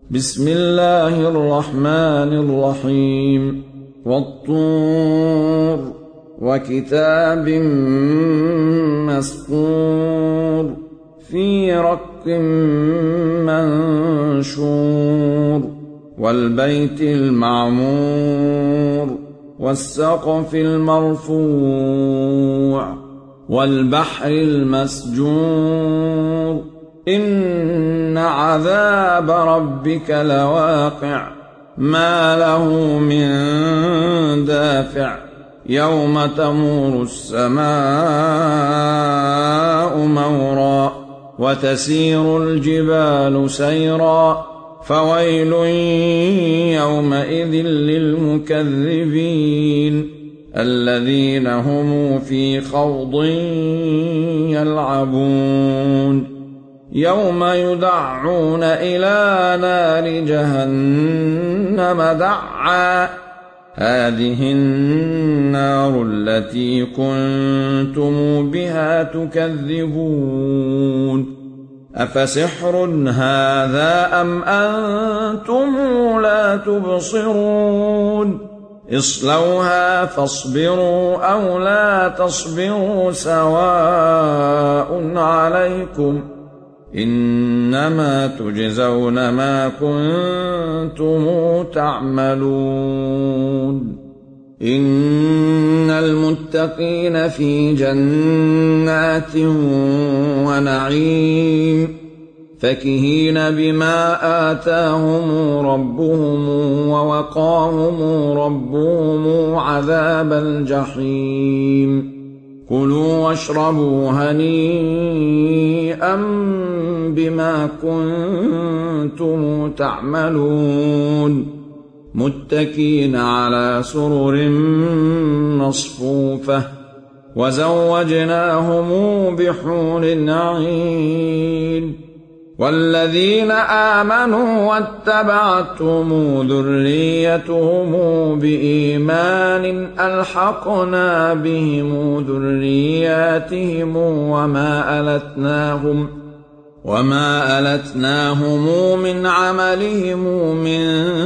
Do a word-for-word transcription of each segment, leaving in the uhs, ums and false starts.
بسم الله الرحمن الرحيم والطور وكتاب مسطور في رق منشور والبيت المعمور والسقف المرفوع والبحر المسجور إن عذاب ربك لواقع ما له من دافع يوم تمور السماء مورا وتسير الجبال سيرا فويل يومئذ للمكذبين الذين هم في خوض يلعبون يوم يدعون إلى نار جهنم دعا هذه النار التي كنتم بها تكذبون أفسحر هذا أم أنتم لا تبصرون اصلوها فاصبروا أو لا تصبروا سواء عليكم إنما تجزون ما كنتم تعملون إن المتقين في جنات ونعيم فكهين بما آتاهم ربهم ووقاهم ربهم عذاب الجحيم كلوا واشربوا هنيئا بما كنتم تعملون متكين على سرر مصفوفة وزوجناهم بحور عين والذين آمنوا واتبعتهم ذريتهم بإيمان ألحقنا بهم ذرياتهم وما ألتناهم وما ألتناهم من عملهم من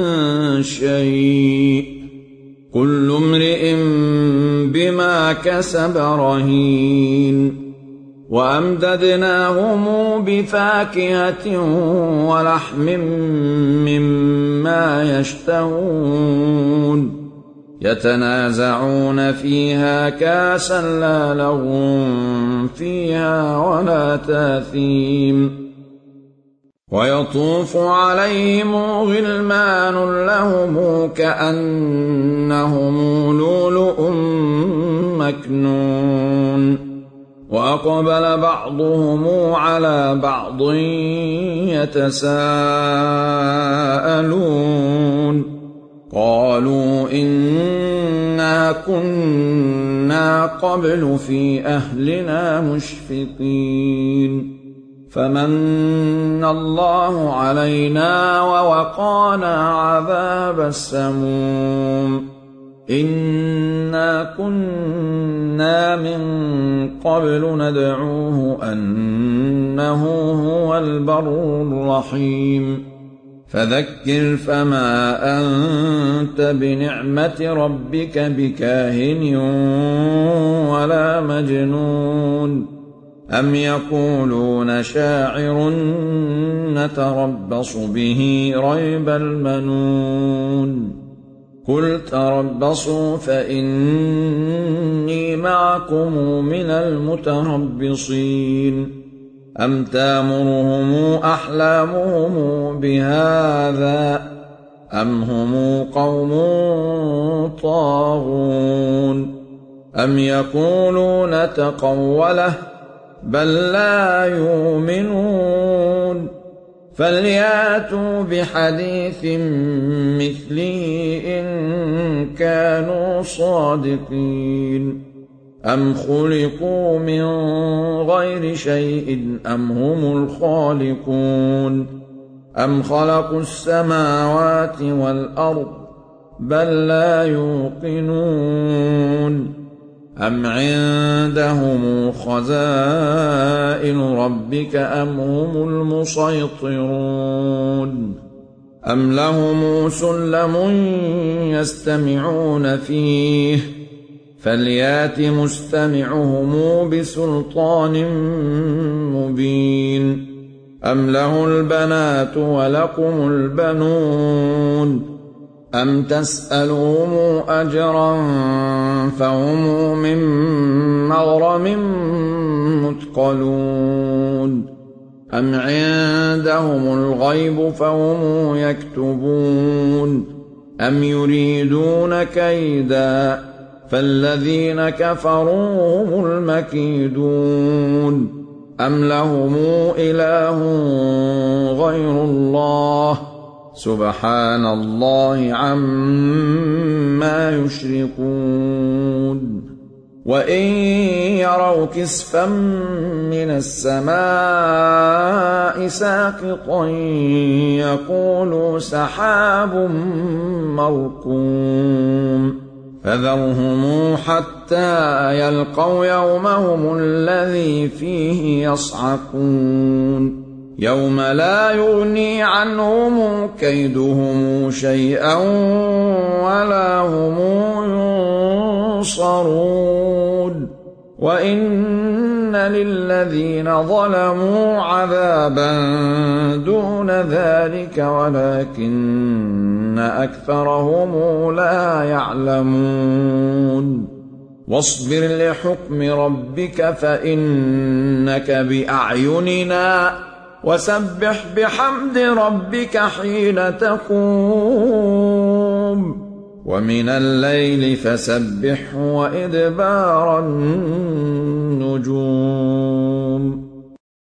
شيء كل امرئ بما كسب رهين وأمددناهم بفاكهة ولحم مما يشتهون يتنازعون فيها كاسا لا لغو فيها ولا تاثيم ويطوف عليهم غلمان لهم كأنهم لؤلؤ مكنون وأقبل بعضهم على بعض يتساءلون قالوا إنا كنا قبل في أهلنا مشفقين فمن الله علينا ووقانا عذاب السموم إنا كنا من قبل ندعوه أنه هو البر الرحيم فذكر فما أنت بنعمة ربك بكاهن ولا مجنون أم يقولون شاعر نتربص به ريب المنون قل تربصوا فإني معكم من المتربصين أم تامرهم أحلامهم بهذا أم هم قوم طاغون أم يقولون تقوله بل لا يؤمنون فلياتوا بحديث مثله إن كانوا صادقين أم خلقوا من غير شيء أم هم الخالقون أم خلقوا السماوات والأرض بل لا يوقنون أم عندهم خزائن ربك أم هم المسيطرون أم لهم سلم يستمعون فيه فليات مستمعهم بسلطان مبين أم له البنات ولكم البنون أم تسألهم أجرا فهم من مغرم مثقلون أم عندهم الغيب فهم يكتبون أم يريدون كيدا فالذين كفروا هم المكيدون أم لهم إله غير الله سبحان الله عما يشركون وإن يروا كسفا من السماء ساقطا يقولوا سحاب مركوم فذرهم حتى يلقوا يومهم الذي فيه يصعقون يوم لا يغني عنهم كيدهم شيئا ولا هم ينصرون وإن للذين ظلموا عذابا دون ذلك ولكن أكثرهم لا يعلمون واصبر لحكم ربك فإنك بأعيننا وسبح بحمد ربك حين تقوم ومن الليل فسبحه وإدبار النجوم